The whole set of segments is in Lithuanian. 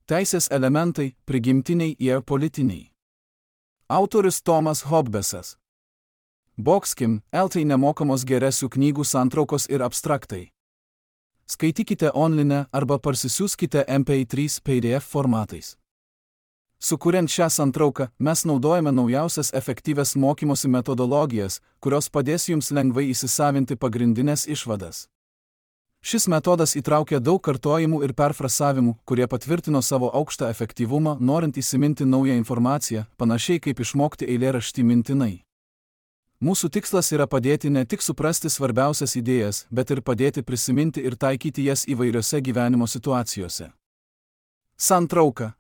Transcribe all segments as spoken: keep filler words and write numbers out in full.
Teisės elementai, prigimtiniai ir politiniai. Autorius Tomas Hobbesas. Boxkim, eltai nemokamos geresių knygų santraukos ir abstraktai. Skaitykite online arba parsisiųskite M P trys P D F formatais. Sukuriant šią santrauką, mes naudojame naujausias efektyvias mokymosi metodologijas, kurios padės jums lengvai įsisavinti pagrindinės išvadas. Šis metodas įtraukia daug kartojimų ir perfrasavimų, kurie patvirtino savo aukštą efektyvumą, norint įsiminti naują informaciją, panašiai kaip išmokti eilėraštį mintinai. Mūsų tikslas yra padėti ne tik suprasti svarbiausias idėjas, bet ir padėti prisiminti ir taikyti jas įvairiose gyvenimo situacijose. Santrauka.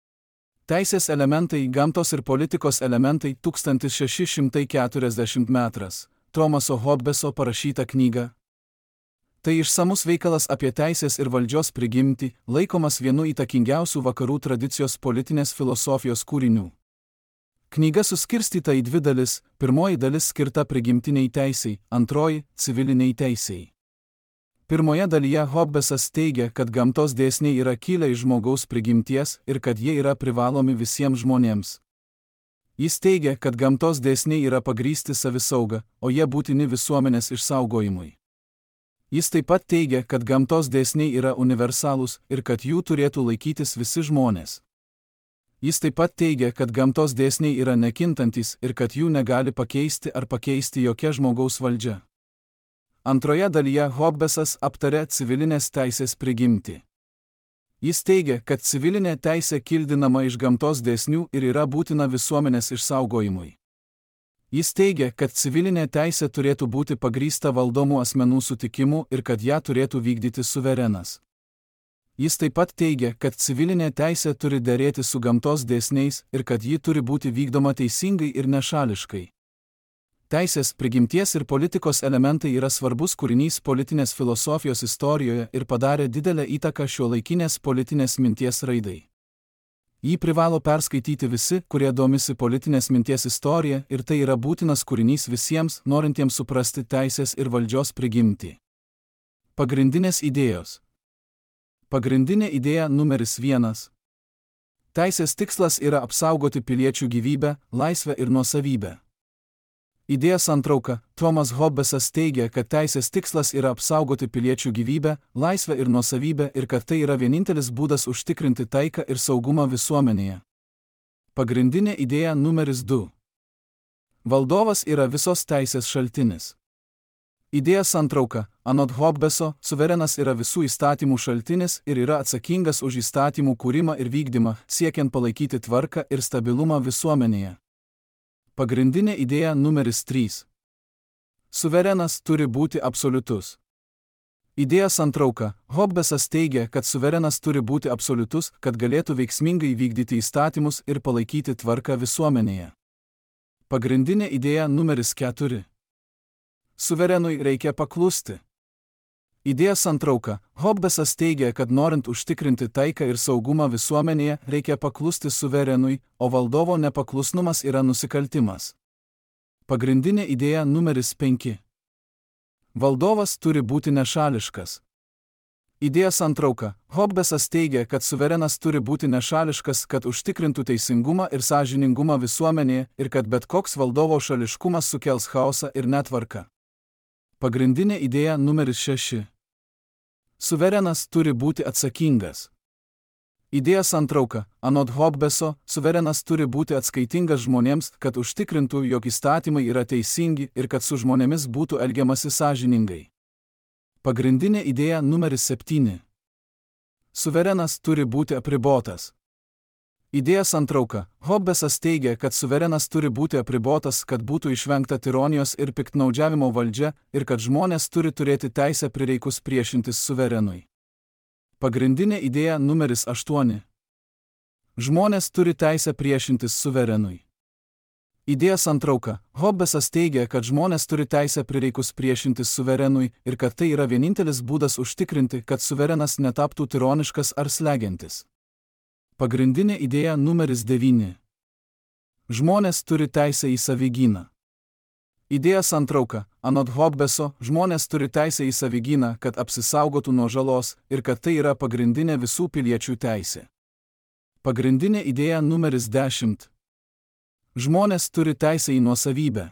Teisės elementai, gamtos ir politikos elementai tūkstantis šeši šimtai keturiasdešimt metras. Tomaso Hobbeso parašyta knyga. Tai išsamus veikalas apie teisės ir valdžios prigimtį, laikomas vienu įtakingiausių vakarų tradicijos politinės filosofijos kūrinių. Knyga suskirstyta į dvi dalis, pirmoji dalis skirta prigimtiniai teisei, antroji – civiliniai teisei. Pirmoje dalyje Hobbesas teigia, kad gamtos dėsniai yra kilę iš žmogaus prigimties ir kad jie yra privalomi visiems žmonėms. Jis teigia, kad gamtos dėsniai yra pagrįsti savisauga, o jie būtini visuomenės išsaugojimui. Jis taip pat teigia, kad gamtos dėsniai yra universalūs ir kad jų turėtų laikytis visi žmonės. Jis taip pat teigia, kad gamtos dėsniai yra nekintantis ir kad jų negali pakeisti ar pakeisti jokia žmogaus valdžia. Antroje dalyje Hobbesas aptarė civilinės teisės prigimtį. Jis teigia, kad civilinė teisė kildinama iš gamtos dėsnių ir yra būtina visuomenės išsaugojimui. Jis teigia, kad civilinė teisė turėtų būti pagrįsta valdomų asmenų sutikimu ir kad ją turėtų vykdyti suverenas. Jis taip pat teigia, kad civilinė teisė turi derėti su gamtos dėsniais ir kad ji turi būti vykdoma teisingai ir nešališkai. Teisės, prigimties ir politikos elementai yra svarbus kūrinys politinės filosofijos istorijoje ir padarė didelę įtaką šiuolaikinės politinės minties raidai. Jį privalo perskaityti visi, kurie domisi politinės minties istorija, ir tai yra būtinas kūrinys visiems, norintiems suprasti teisės ir valdžios prigimtį. Pagrindinės idėjos. Pagrindinė idėja numeris vienas. Teisės tikslas yra apsaugoti piliečių gyvybę, laisvę ir nuosavybę. Idėja santrauka. Tomas Hobbesas teigia, kad teisės tikslas yra apsaugoti piliečių gyvybę, laisvę ir nuosavybę ir kad tai yra vienintelis būdas užtikrinti taiką ir saugumą visuomenėje. Pagrindinė idėja numeris du. Valdovas yra visos teisės šaltinis. Idėja santrauka. Anot Hobbeso, suverenas yra visų įstatymų šaltinis ir yra atsakingas už įstatymų kūrimą ir vykdymą, siekiant palaikyti tvarką ir stabilumą visuomenėje. Pagrindinė idėja numeris trys. Suverenas turi būti absoliutus. Idėja santrauka. Hobbesas teigia, kad suverenas turi būti absoliutus, kad galėtų veiksmingai vykdyti įstatymus ir palaikyti tvarką visuomenėje. Pagrindinė idėja numeris keturi. Suverenui reikia paklusti. Idėja santrauka. Hobbesas teigia, kad norint užtikrinti taiką ir saugumą visuomenėje, reikia paklusti suverenui, o valdovo nepaklusnumas yra nusikaltimas. Pagrindinė idėja numeris penki. Valdovas turi būti nešališkas. Idėja santrauka. Hobbesas teigia, kad suverenas turi būti nešališkas, kad užtikrintų teisingumą ir sąžiningumą visuomenėje ir kad bet koks valdovo šališkumas sukels chaosą ir netvarką. Pagrindinė idėja numeris šeši. Suverenas turi būti atsakingas. Idėja santrauka. Anot Hobbeso, suverenas turi būti atskaitingas žmonėms, kad užtikrintų, jog įstatymai yra teisingi ir kad su žmonėmis būtų elgiamasi sąžiningai. Pagrindinė idėja numeris septyni. Suverenas turi būti apribotas. Idėja santrauka. Hobbesas teigia, kad suverenas turi būti apribotas, kad būtų išvengta tironijos ir piktnaudžiavimo valdžia ir kad žmonės turi turėti teisę prireikus priešintis suverenui. Pagrindinė idėja numeris aštuoni. Žmonės turi teisę priešintis suverenui. Idėja santrauka. Hobbesas teigia, kad žmonės turi teisę prireikus priešintis suverenui ir kad tai yra vienintelis būdas užtikrinti, kad suverenas netaptų tironiškas ar slegiantis. Pagrindinė idėja numeris devyni. Žmonės turi teisę į savigyną. Idėja santrauka. Anot Hobbeso, žmonės turi teisę į savigyną, kad apsisaugotų nuo žalos ir kad tai yra pagrindinė visų piliečių teisė. Pagrindinė idėja numeris dešimt. Žmonės turi teisę į nuosavybę.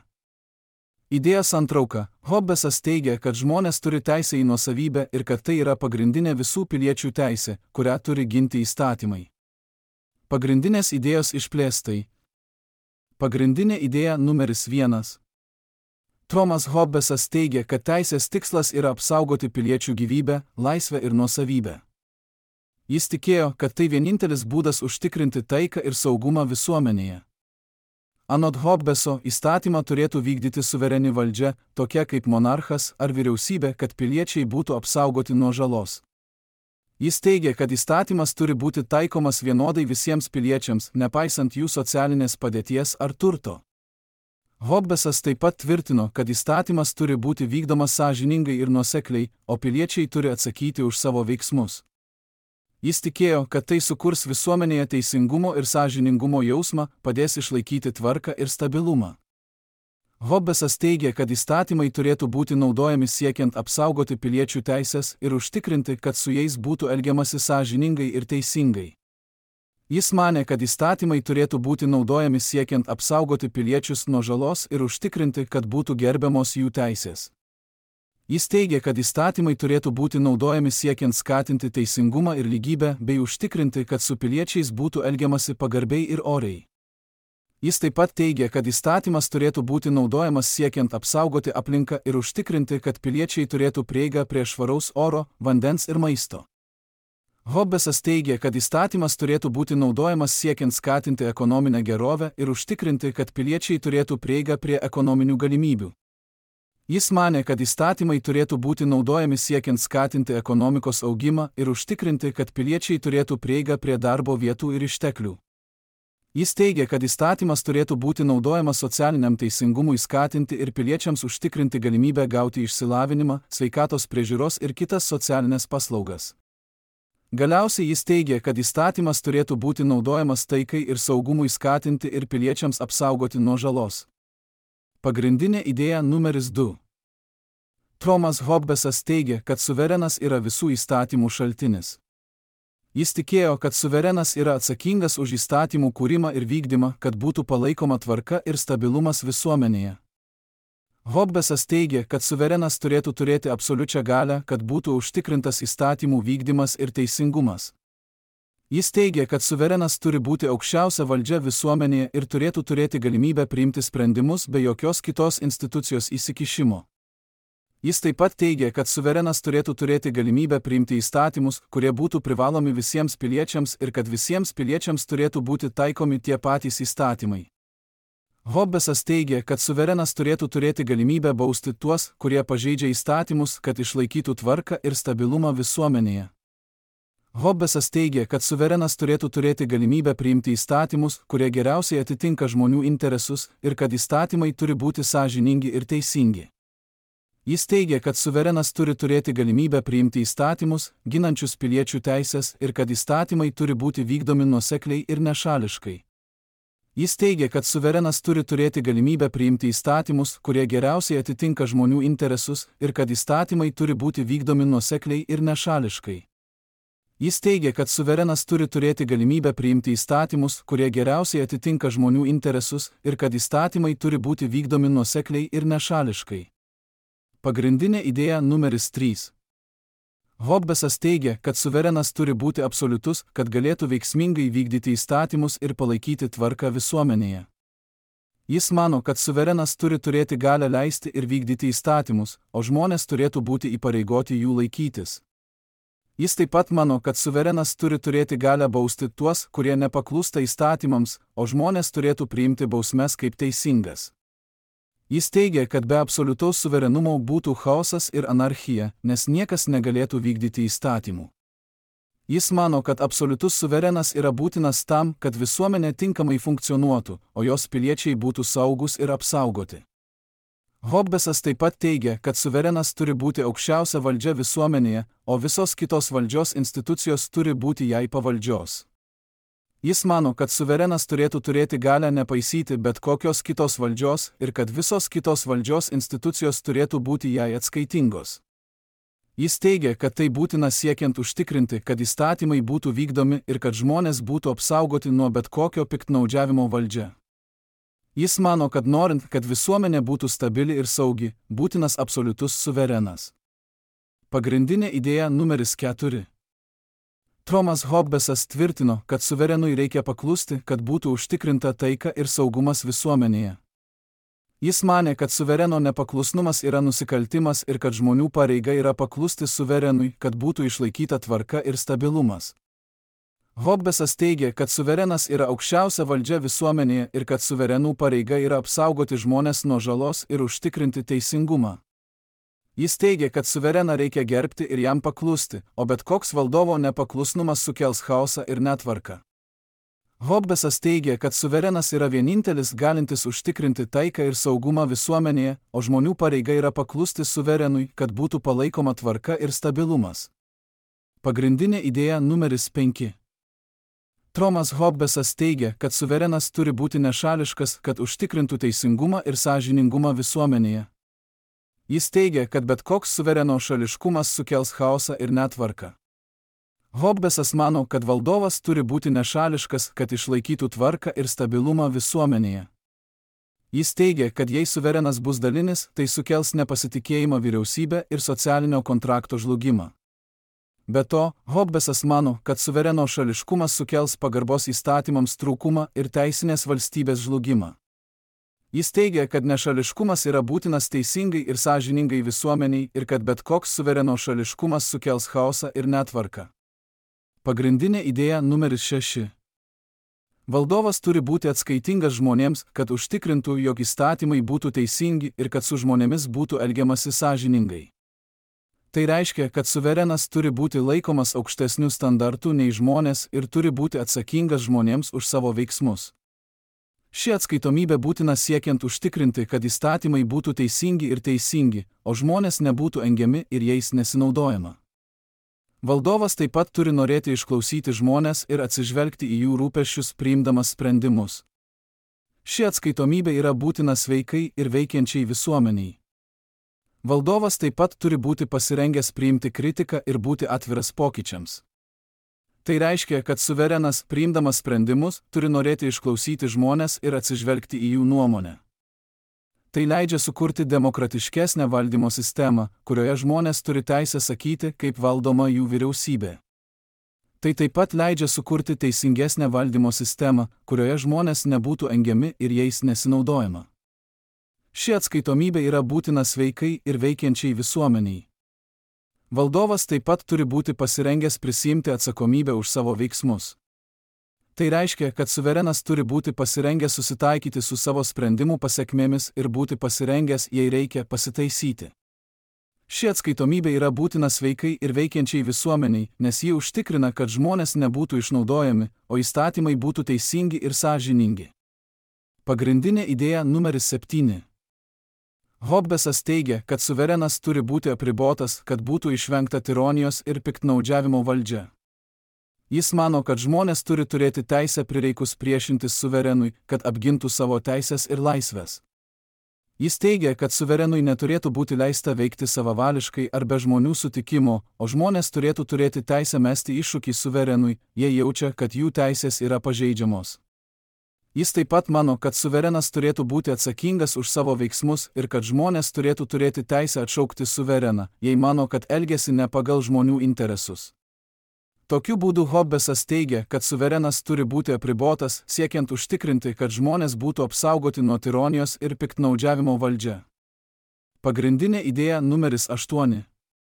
Idėjos santrauka. Hobbesas teigia, kad žmonės turi teisę į nuosavybę ir kad tai yra pagrindinė visų piliečių teisė, kurią turi ginti įstatymai. Pagrindinės idėjos išplėstai. Pagrindinė idėja numeris vienas. Thomas Hobbesas teigia, kad teisės tikslas yra apsaugoti piliečių gyvybę, laisvę ir nuosavybę. Jis tikėjo, kad tai vienintelis būdas užtikrinti taiką ir saugumą visuomenėje. Anot Hobbeso, įstatymą turėtų vykdyti suvereni valdžia, tokia kaip monarchas ar vyriausybė, kad piliečiai būtų apsaugoti nuo žalos. Jis teigia, kad įstatymas turi būti taikomas vienodai visiems piliečiams, nepaisant jų socialinės padėties ar turto. Hobbesas taip pat tvirtino, kad įstatymas turi būti vykdomas sąžiningai ir nuosekliai, o piliečiai turi atsakyti už savo veiksmus. Jis tikėjo, kad tai sukurs visuomenėje teisingumo ir sąžiningumo jausmą, padės išlaikyti tvarką ir stabilumą. Hobbesas teigia, kad įstatymai turėtų būti naudojami siekiant apsaugoti piliečių teisės ir užtikrinti, kad su jais būtų elgiamasi sąžiningai ir teisingai. Jis manė, kad įstatymai turėtų būti naudojami siekiant apsaugoti piliečius nuo žalos ir užtikrinti, kad būtų gerbiamos jų teisės. Jis teigia, kad įstatymai turėtų būti naudojami siekiant skatinti teisingumą ir lygybę bei užtikrinti, kad su piliečiais būtų elgiamasi pagarbiai ir oriai. Jis taip pat teigia, kad įstatymas turėtų būti naudojamas siekiant apsaugoti aplinką ir užtikrinti, kad piliečiai turėtų prieigą prie švaraus oro, vandens ir maisto. Hobbesas teigia, kad įstatymas turėtų būti naudojamas siekiant skatinti ekonominę gerovę ir užtikrinti, kad piliečiai turėtų prieigą prie ekonominių galimybių. Jis manė, kad įstatymai turėtų būti naudojami siekiant skatinti ekonomikos augimą ir užtikrinti, kad piliečiai turėtų prieigą prie darbo vietų ir išteklių. Jis teigia, kad įstatymas turėtų būti naudojamas socialiniam teisingumui skatinti ir piliečiams užtikrinti galimybę gauti išsilavinimą, sveikatos priežiūros ir kitas socialinės paslaugas. Galiausiai jis teigia, kad įstatymas turėtų būti naudojamas taikai ir saugumui skatinti ir piliečiams apsaugoti nuo žalos. Pagrindinė idėja numeris du. Thomas Hobbesas teigia, kad suverenas yra visų įstatymų šaltinis. Jis tikėjo, kad suverenas yra atsakingas už įstatymų kūrimą ir vykdymą, kad būtų palaikoma tvarka ir stabilumas visuomenėje. Hobbesas teigia, kad suverenas turėtų turėti absoliučią galią, kad būtų užtikrintas įstatymų vykdymas ir teisingumas. Jis teigia, kad suverenas turi būti aukščiausia valdžia visuomenėje ir turėtų turėti galimybę priimti sprendimus be jokios kitos institucijos įsikišimo. Jis taip pat teigia, kad suverenas turėtų turėti galimybę priimti įstatymus, kurie būtų privalomi visiems piliečiams ir kad visiems piliečiams turėtų būti taikomi tie patys įstatymai. Hobbesas teigia, kad suverenas turėtų turėti galimybę bausti tuos, kurie pažeidžia įstatymus, kad išlaikytų tvarką ir stabilumą visuomenėje. Hobbesas teigia, kad suverenas turėtų turėti galimybę priimti įstatymus, kurie geriausiai atitinka žmonių interesus ir kad įstatymai turi būti sąžiningi ir teisingi. Jis teigia, kad suverenas turi turėti galimybę priimti įstatymus, ginančius piliečių teisės ir kad įstatymai turi būti vykdomi nuosekliai ir nešališkai. Jis teigia, kad suverenas turi turėti galimybę priimti įstatymus, kurie geriausiai atitinka žmonių interesus ir kad įstatymai turi būti vykdomi nuosekliai ir nešališkai. Jis teigia, kad suverenas turi turėti galimybę priimti įstatymus, kurie geriausiai atitinka žmonių interesus ir kad įstatymai turi būti vykdomi nuosekliai ir nešališkai. Pagrindinė idėja numeris trys. Hobbesas teigia, kad suverenas turi būti absoliutus, kad galėtų veiksmingai vykdyti įstatymus ir palaikyti tvarką visuomenėje. Jis mano, kad suverenas turi turėti galią leisti ir vykdyti įstatymus, o žmonės turėtų būti įpareigoti jų laikytis. Jis taip pat mano, kad suverenas turi turėti galią bausti tuos, kurie nepaklūsta įstatymams, o žmonės turėtų priimti bausmes kaip teisingas. Jis teigia, kad be absoliutaus suverenumo būtų chaosas ir anarchija, nes niekas negalėtų vykdyti įstatymų. Jis mano, kad absoliutus suverenas yra būtinas tam, kad visuomenė tinkamai funkcionuotų, o jos piliečiai būtų saugus ir apsaugoti. Hobbesas taip pat teigia, kad suverenas turi būti aukščiausia valdžia visuomenėje, o visos kitos valdžios institucijos turi būti jai pavaldžios. Jis mano, kad suverenas turėtų turėti galią nepaisyti bet kokios kitos valdžios ir kad visos kitos valdžios institucijos turėtų būti jai atskaitingos. Jis teigia, kad tai būtina siekiant užtikrinti, kad įstatymai būtų vykdomi ir kad žmonės būtų apsaugoti nuo bet kokio piktnaudžiavimo valdžia. Jis mano, kad norint, kad visuomenė būtų stabili ir saugi, būtinas absoliutus suverenas. Pagrindinė idėja numeris keturi. Thomas Hobbesas tvirtino, kad suverenui reikia paklusti, kad būtų užtikrinta taika ir saugumas visuomenėje. Jis manė, kad suvereno nepaklusnumas yra nusikaltimas ir kad žmonių pareiga yra paklusti suverenui, kad būtų išlaikyta tvarka ir stabilumas. Hobbesas teigia, kad suverenas yra aukščiausia valdžia visuomenėje ir kad suverenų pareiga yra apsaugoti žmones nuo žalos ir užtikrinti teisingumą. Jis teigia, kad suvereną reikia gerbti ir jam paklusti, o bet koks valdovo nepaklusnumas sukels chaosą ir netvarką. Hobbesas teigia, kad suverenas yra vienintelis galintis užtikrinti taiką ir saugumą visuomenėje, o žmonių pareiga yra paklusti suverenui, kad būtų palaikoma tvarka ir stabilumas. Pagrindinė idėja numeris penki. Thomas Hobbesas teigia, kad suverenas turi būti nešališkas, kad užtikrintų teisingumą ir sąžiningumą visuomenėje. Jis teigia, kad bet koks suvereno šališkumas sukels chaosą ir netvarką. Hobbesas mano, kad valdovas turi būti nešališkas, kad išlaikytų tvarką ir stabilumą visuomenėje. Jis teigia, kad jei suverenas bus dalinis, tai sukels nepasitikėjimą vyriausybę ir socialinio kontrakto žlugimą. Be to, Hobbesas mano, kad suvereno šališkumas sukels pagarbos įstatymams trūkumą ir teisinės valstybės žlugimą. Jis teigia, kad nešališkumas yra būtinas teisingai ir sąžiningai visuomeniai ir kad bet koks suvereno šališkumas sukels chaosą ir netvarką. Pagrindinė idėja numeris šeši. Valdovas turi būti atskaitingas žmonėms, kad užtikrintų, jog įstatymai būtų teisingi ir kad su žmonėmis būtų elgiamasi sąžiningai. Tai reiškia, kad suverenas turi būti laikomas aukštesnių standartų nei žmonės ir turi būti atsakingas žmonėms už savo veiksmus. Ši atskaitomybė būtina siekiant užtikrinti, kad įstatymai būtų teisingi ir teisingi, o žmonės nebūtų engiami ir jais nesinaudojama. Valdovas taip pat turi norėti išklausyti žmones ir atsižvelgti į jų rūpesčius priimdamas sprendimus. Ši atskaitomybė yra būtina sveikai ir veikiančiai visuomeniai. Valdovas taip pat turi būti pasirengęs priimti kritiką ir būti atviras pokyčiams. Tai reiškia, kad suverenas, priimdamas sprendimus, turi norėti išklausyti žmones ir atsižvelgti į jų nuomonę. Tai leidžia sukurti demokratiškesnę valdymo sistemą, kurioje žmonės turi teisę sakyti, kaip valdoma jų vyriausybė. Tai taip pat leidžia sukurti teisingesnę valdymo sistemą, kurioje žmonės nebūtų engiami ir jais nesinaudojama. Ši atskaitomybė yra būtina sveikai ir veikiančiai visuomeniai. Valdovas taip pat turi būti pasirengęs prisiimti atsakomybę už savo veiksmus. Tai reiškia, kad suverenas turi būti pasirengęs susitaikyti su savo sprendimų pasekmėmis ir būti pasirengęs, jei reikia, pasitaisyti. Ši atskaitomybė yra būtina sveikai ir veikiančiai visuomeniai, nes ji užtikrina, kad žmonės nebūtų išnaudojami, o įstatymai būtų teisingi ir sąžiningi. Pagrindinė idėja numeris septyni. Hobbesas teigia, kad suverenas turi būti apribotas, kad būtų išvengta tironijos ir piktnaudžiavimo valdžia. Jis mano, kad žmonės turi turėti teisę prireikus priešintis suverenui, kad apgintų savo teisės ir laisvės. Jis teigia, kad suverenui neturėtų būti leista veikti savavališkai ar be žmonių sutikimo, o žmonės turėtų turėti teisę mesti iššūkį suverenui, jei jaučia, kad jų teisės yra pažeidžiamos. Jis taip pat mano, kad suverenas turėtų būti atsakingas už savo veiksmus ir kad žmonės turėtų turėti teisę atšaukti suvereną, jei mano, kad elgiasi ne pagal žmonių interesus. Tokiu būdu Hobbesas teigia, kad suverenas turi būti apribotas, siekiant užtikrinti, kad žmonės būtų apsaugoti nuo tironijos ir piktnaudžiavimo valdžia. Pagrindinė idėja numeris aštuoni.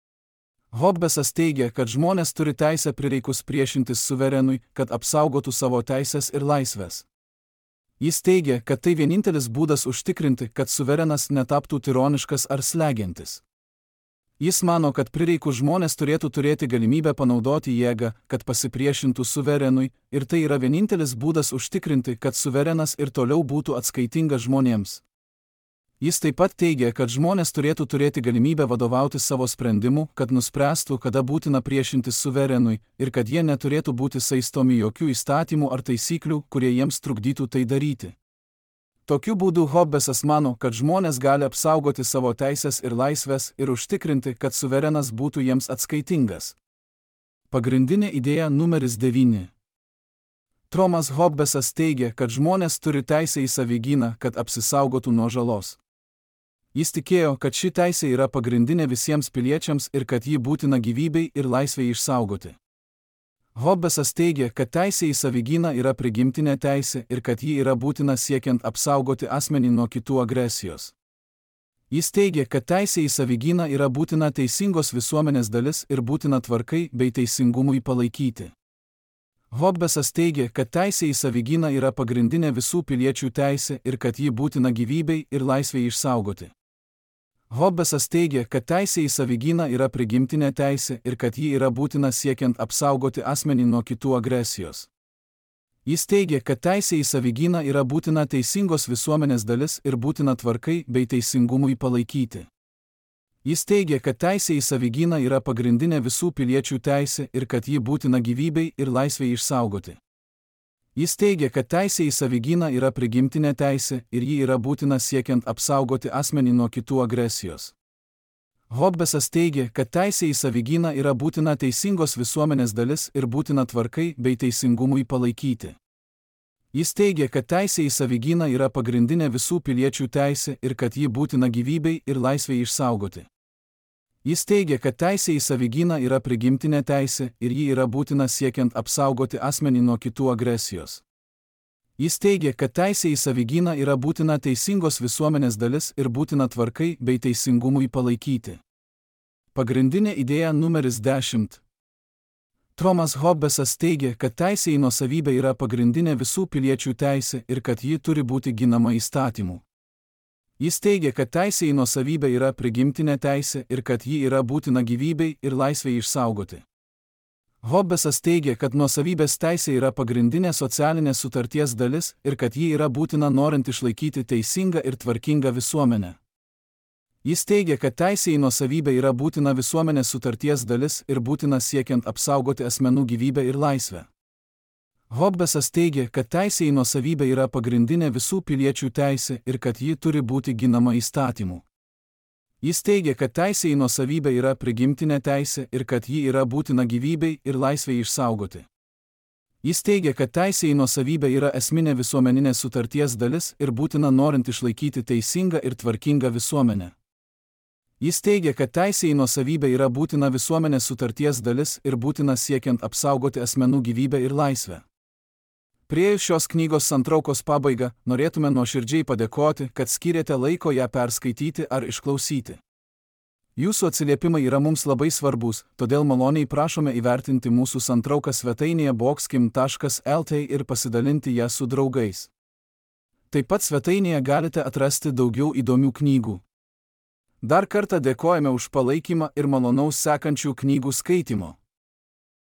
Hobbesas teigia, kad žmonės turi teisę prireikus priešintis suverenui, kad apsaugotų savo teisės ir laisvės. Jis teigia, kad tai vienintelis būdas užtikrinti, kad suverenas netaptų tironiškas ar slegiantis. Jis mano, kad prireikus žmonės turėtų turėti galimybę panaudoti jėgą, kad pasipriešintų suverenui, ir tai yra vienintelis būdas užtikrinti, kad suverenas ir toliau būtų atskaitingas žmonėms. Jis taip pat teigia, kad žmonės turėtų turėti galimybę vadovauti savo sprendimu, kad nuspręstų, kada būtina priešintis suverenui, ir kad jie neturėtų būti saistomi jokių įstatymų ar taisyklių, kurie jiems trukdytų tai daryti. Tokiu būdu Hobbesas mano, kad žmonės gali apsaugoti savo teisės ir laisvės ir užtikrinti, kad suverenas būtų jiems atskaitingas. Pagrindinė idėja numeris devyni. Tomas Hobbesas teigia, kad žmonės turi teisę į savigyną, kad apsisaugotų nuo žalos. Jis tikėjo, kad ši teisė yra pagrindinė visiems piliečiams ir kad ji būtina gyvybei ir laisvei išsaugoti. Hobbesas teigia, kad teisė į savigyną yra prigimtinė teisė ir kad ji yra būtina siekiant apsaugoti asmenį nuo kitų agresijos. Jis teigia, kad teisė į savigyną yra būtina teisingos visuomenės dalis ir būtina tvarkai bei teisingumui palaikyti. Hobbesas teigia, kad teisė į savigyną yra pagrindinė visų piliečių teisė ir kad ji būtina gyvybei ir laisvei išsaugoti. Hobbesas teigia, kad teisė į savigyną yra prigimtinė teisė ir kad ji yra būtina siekiant apsaugoti asmenį nuo kitų agresijos. Jis teigia, kad teisė į savigyną yra būtina teisingos visuomenės dalis ir būtina tvarkai bei teisingumui palaikyti. Jis teigia, kad teisė į savigyną yra pagrindinė visų piliečių teisė ir kad ji būtina gyvybei ir laisvei išsaugoti. Jis teigia, kad teisė į savigyną yra prigimtinė teisė ir ji yra būtina siekiant apsaugoti asmenį nuo kitų agresijos. Hobbesas teigia, kad teisė į savigyną yra būtina teisingos visuomenės dalis ir būtina tvarkai bei teisingumui palaikyti. Jis teigia, kad teisė į savigyną yra pagrindinė visų piliečių teisė ir kad ji būtina gyvybei ir laisvei išsaugoti. Jis teigia, kad teisė į savigyną yra prigimtinė teisė ir ji yra būtina siekiant apsaugoti asmenį nuo kitų agresijos. Jis teigia, kad teisė į savigyną yra būtina teisingos visuomenės dalis ir būtina tvarkai bei teisingumui palaikyti. Pagrindinė idėja numeris dešimt. Tomas Hobbesas teigia, kad teisė į nuosavybę yra pagrindinė visų piliečių teisė ir kad ji turi būti ginama įstatymų. Jis teigia, kad teisė į nuosavybę yra prigimtinė teisė ir kad ji yra būtina gyvybei ir laisvei išsaugoti. Hobbesas teigia, kad nuosavybės teisė yra pagrindinė socialinės sutarties dalis ir kad ji yra būtina norint išlaikyti teisingą ir tvarkingą visuomenę. Jis teigia, kad teisė į nuosavybę yra būtina visuomenės sutarties dalis ir būtina siekiant apsaugoti asmenų gyvybę ir laisvę. Hobbesas teigia, kad teisė į nuosavybę yra pagrindinė visų piliečių teisė ir kad ji turi būti ginama įstatymų. Jis teigia, kad teisė į nuosavybę yra prigimtinė teisė ir kad ji yra būtina gyvybei ir laisvei išsaugoti. Jis teigia, kad teisė į nuosavybę yra esminė visuomeninės sutarties dalis ir būtina norint išlaikyti teisingą ir tvarkingą visuomenę. Jis teigia, kad teisė į nuosavybę yra būtina visuomenės sutarties dalis ir būtina siekiant apsaugoti asmenų gyvybę ir laisvę. Priėjus šios knygos santraukos pabaigą, norėtume nuoširdžiai padėkoti, kad skyrėte laiko ją perskaityti ar išklausyti. Jūsų atsiliepimai yra mums labai svarbus, todėl maloniai prašome įvertinti mūsų santrauką svetainėje boxkim taškas el t ir pasidalinti ją su draugais. Taip pat svetainėje galite atrasti daugiau įdomių knygų. Dar kartą dėkojame už palaikymą ir malonaus sekančių knygų skaitimo.